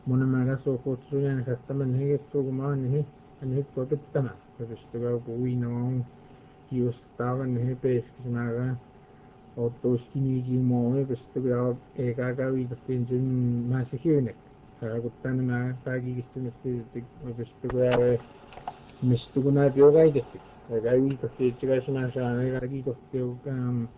Monamaga so kutsuyan kastaman higituguma nihi anihipotama pepestuga puino kiustavan nihi peskisnaga otoskini mo pestuga ekaga vitastinjun masihiunek kuttan na kagi kistimesti pestuga mistuguna biogaidetti kagi kostiga sina kagi kostiga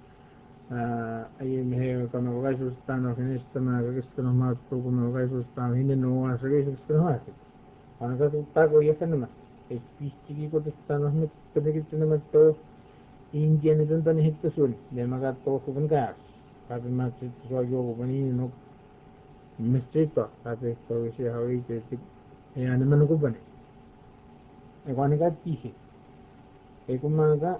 ayun kama wakaisuustaan organistama kakistano maattu kuma wakaisuustaan hinne no asakisistano haasti anaka tuttako yakanama espistiki kotistano mittanekitsinamato indian tuntan hittasun demagato kuban gas tapi matsit soyo kubani no mistrito tapi to si hawi tetik ya naman kubani ekwanika tisi ekumaga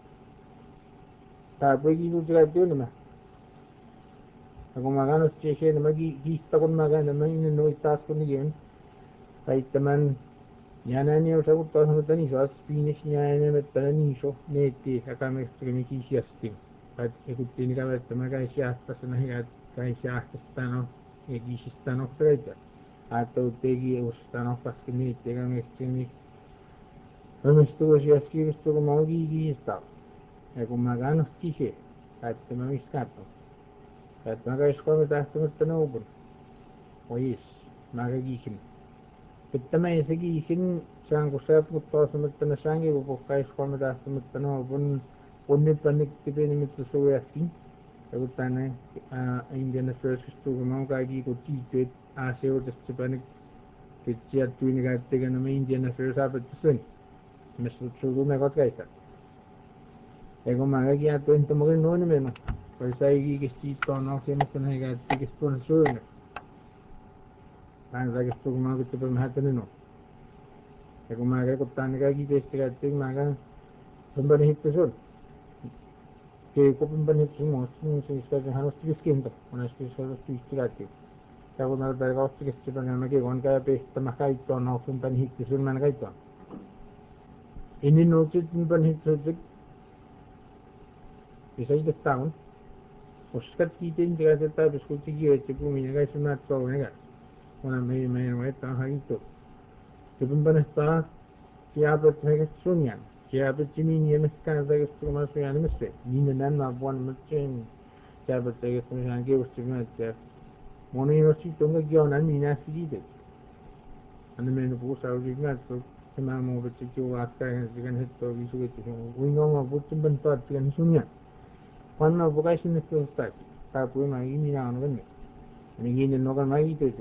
tapi kikutsikatio nama ako magano cheche na magigista kon magana naman no itas ko ni yun kahit naman yana niyo sa kuto sa mata niso as finish niya na mata niso neti akame kami kisiyasting at ikutin ka mata magaisiyasta sa nahigat kaisiyasta sa tano ekisistano sa kaita ato tegi ustano paskini tega mextini kamistugo siyaski gusto ko magigista ako magano cheche kahit naman iskato kahit magaisko matahtumata na ubon oyes magagikin Pittämä sekin saan kun sä puuttuu semmoinen sänki kun pukkaisi 3 no kun nyt panikki pieni mittu suojaskin ja kun tänne Indian Affairs kun mä oon kaikki kun tiityt asioitasta panik sieltä tuli käyttikö nämä Indian Affairs apettu sen missä suutu me kotkaista ja kun mä kaikki jättu entä mukin noin mennä kun sä ei kiikisti on ohjelmassa näin käyttikö tuonne suojana Kaan sakit kun mä oon mä hättänyt no ja kun mä rekuttaan kaikki teistä käyttikö mä käyn pempani hittu sun pempani hittu muista niin siis käytin halusti kiskinto monesti se on tyysti käyttikö ja kun mä tätä kautta kisti mäkin kun käy pehtämä kaittoon no pempani hittu sun mä kaittoon ennen noutsit pempani hittu sun bisa itse on uskat kiitin sikä se täytyy kun sikiöitsi kuminen kai sun näet souvinen käy Una meidän että haittu. Sitten panettaa kiapet sekä sunjan. Kiapet simin ja mekään sekä kuma sunjan mistä. Niin nämä vuonna metsän kiapet sekä sunjan kiusti metsä. Moni jo sitten on kiona minä siitä. Anne meidän puussa oli metsä. Tämä muu vetsi kiuasta ja sekä hetto visuutti. Kuinka mä puhutsin pantaa sekä sunjan. Panna pukaisin että suhtaisi. Tää puhumaan minä on venne. Niin nokan mä itse.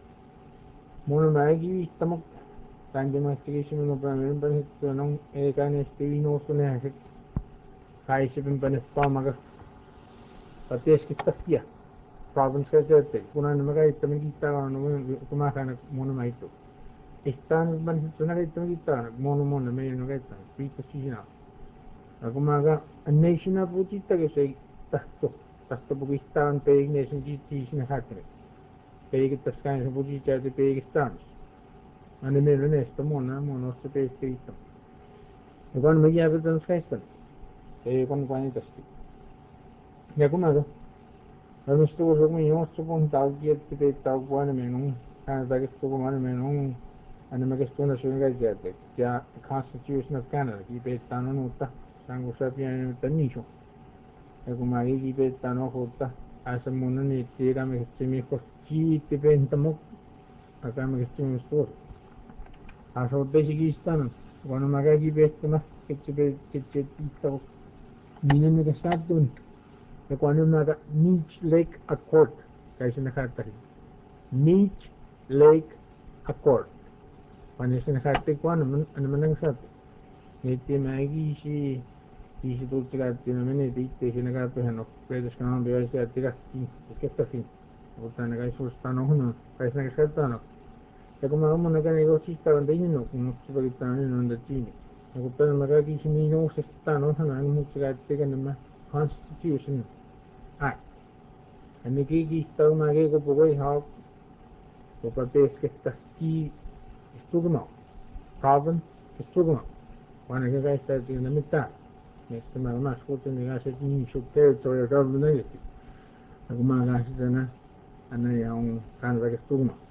Mun mäki tamok investigation no pameren pan hitsanong ekan esti no sune hak kaisipin pan pamaga pateskittaskia province ka jette kuna namaga ittamin kitta no kuma kana mun maitu istan pan hitsuna ka ittamin kitta mon me no ka pita sisina akumaga nation of utitta ke sei tahto bukistaan pe nation sisina hakne Peikittas kanssa puhutaan peikistaanis. Anne meillä näistä monossa peikkiitto. Ja kun me jäävät skaistan. Ei kun painitästi. Ja kun mä mistä kun me juossa kun tauki että peittää puolella minun. Hän takistuu kun mä minun. Anne mä kestuuna syyn käsiätte. Ja Constitution of Canada ki peittää on uutta. Saan kun sä pienen mutta niisu. Ja kun mä ki peittää on uutta. Asa mun on niitä kami kitsimi kiitti pentamok kami kitsimi suur aso tesikistan kun mä käki peittämä kitsi piittavok minne mikä sattun ja kun mä Meech Lake Accord käisin nähtäisi Meech Lake Accord kun sen nähtäisi kun mä näin saattu niitä mä kiisi Kiisi tulti käytti no meni tiitti siinä käytti hän oppilaiskan on vielä sieltä tikaskin iskettaskin mutta ne kai suustaan on kai sinä käyttää ja kun mä oon näkään ei ole siistavan tehnyt no kun se valittaa niin on siinä ja kun tänne mä kaikki niin uusestaan onhan aina mutta käytti nämä Constitution Act ja ne kiikistää kun mä keiko puhui haa jopa teeskettäski istugma province istugma vaan ne kai täytyy ne mitään Mistä mä omas kutsun ja se niin territory government. Kun mä lähdin tänne, aina ja on kansakas tulma.